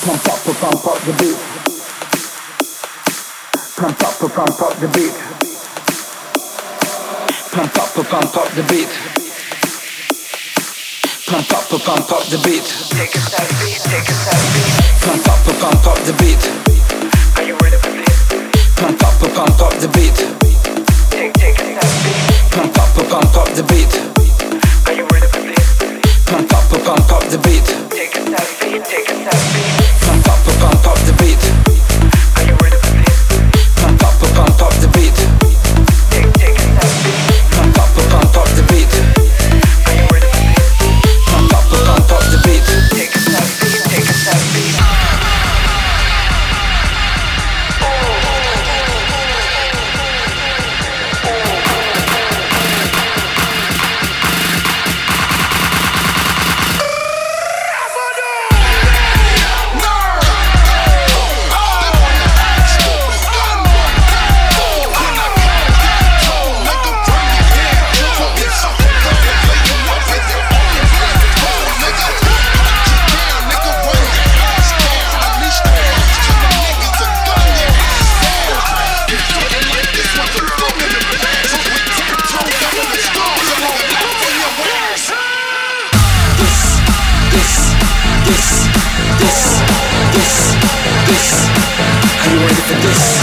pump up the beat. Pump up the beat. Pump up the beat. Pump up the beat. Take a step beat, take a step beat. Pump up the beat. Are you ready for this? Pump up the beat. Take a step beat. Pump up the beat. Are you ready for this? Pump up the beat. Take a step beat, take a step beat. Pump up the beat. Are you ready for this? Pump up the beat. Take a step beat. Pump up the beat. Are you ready for this? Pump up the beat. Take a step beat, take a step beat. Are you ready for this?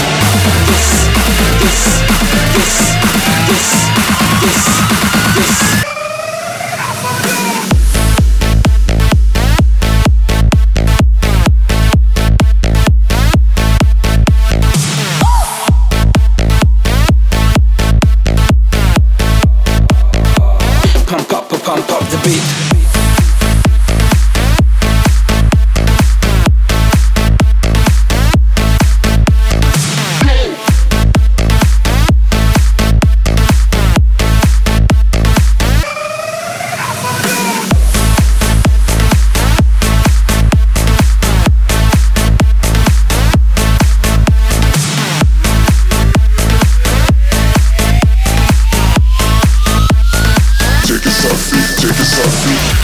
Pump up the beat. Take a selfie.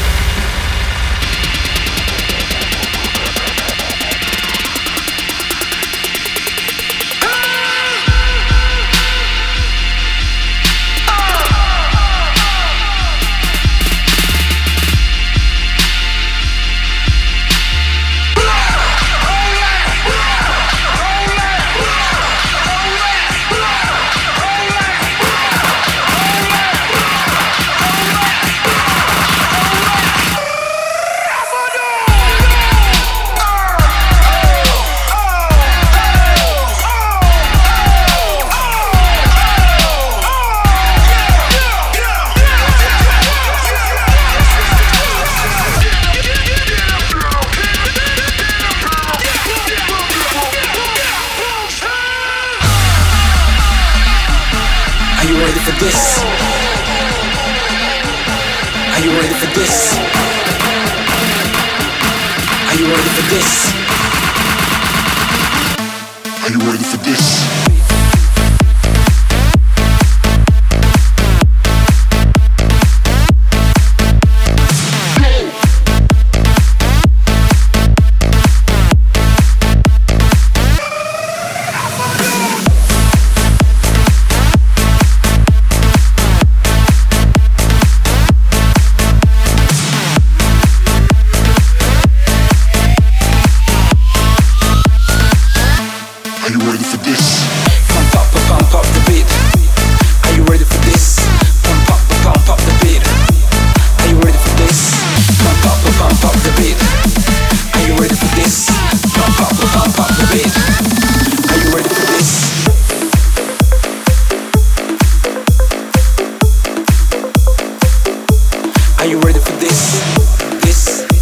Are you ready for this? Are you ready for this? Are you ready for this? Are you ready for this? Are you ready for this? Pump up the beat. Are you ready for this? Pump up the beat. Are you ready for this? Pump up the beat. Are you ready for this? Pump up the beat. Are you ready for this? Are you ready for this? This.